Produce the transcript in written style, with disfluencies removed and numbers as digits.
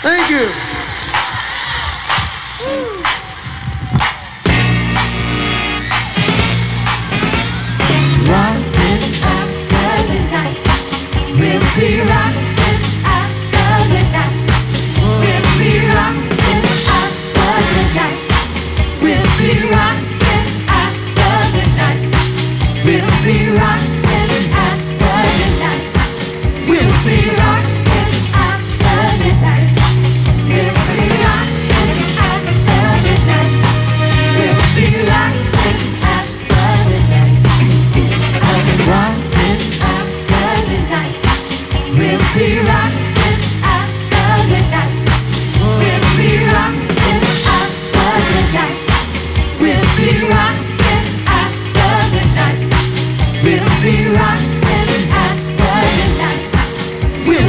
Thank you. Rockin' after the night. We'll be rockin' after the night. We'll be rockin' after the night. We'll be rockin' after the night. We'll be rockin' after the night. We'll be rockin' after the night. We'll be rockin' after the night. We'll be rockin' after the night. Rockin' after the night. We'll be rockin'.